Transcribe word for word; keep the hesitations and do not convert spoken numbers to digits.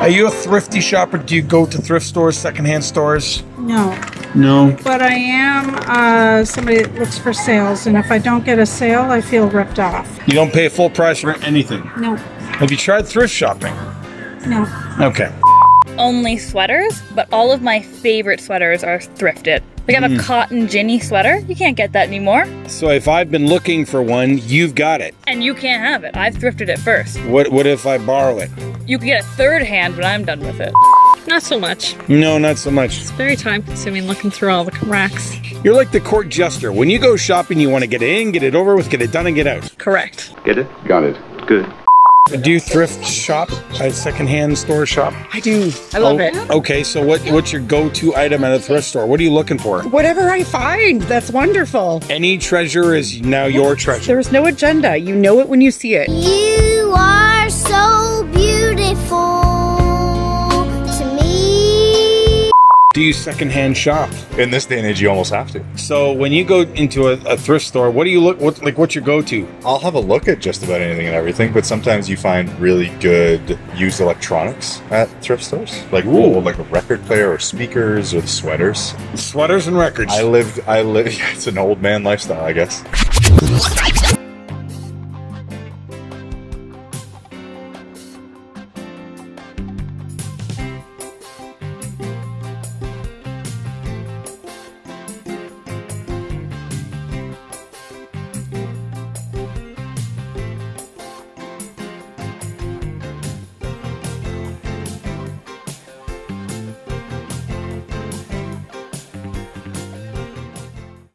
Are you a thrifty shopper? Do you go to thrift stores, secondhand stores? No. No. But I am uh, somebody that looks for sales, and if I don't get a sale, I feel ripped off. You don't pay full price for anything? No. Have you tried thrift shopping? No. Okay. Only sweaters, but all of my favorite sweaters are thrifted. Like I have Mm. a cotton Ginny sweater. You can't get that anymore. So if I've been looking for one, you've got it. And you can't have it. I've thrifted it first. What What if I borrow it? You can get a third hand when I'm done with it. Not so much. No, not so much. It's very time consuming looking through all the racks. You're like the court jester. When you go shopping, you want to get it in, get it over with, get it done, and get out. Correct. Get it? Got it. Good. Do you thrift shop at secondhand store shop? I do. I love it. Okay, so what what's your go-to item at a thrift store? What are you looking for? Whatever I find, that's wonderful. Any treasure is now your treasure. There's no agenda. You know it when you see it. You are so beautiful to me. Do you secondhand shop? In this day and age, you almost have to. So when you go into a, a thrift store, what do you look? What like what's your go-to? I'll have a look at just about anything and everything, but sometimes you find really good used electronics at thrift stores, like Ooh. old, like a record player or speakers or sweaters. Sweaters and records. I lived. I live. It's an old man lifestyle, I guess.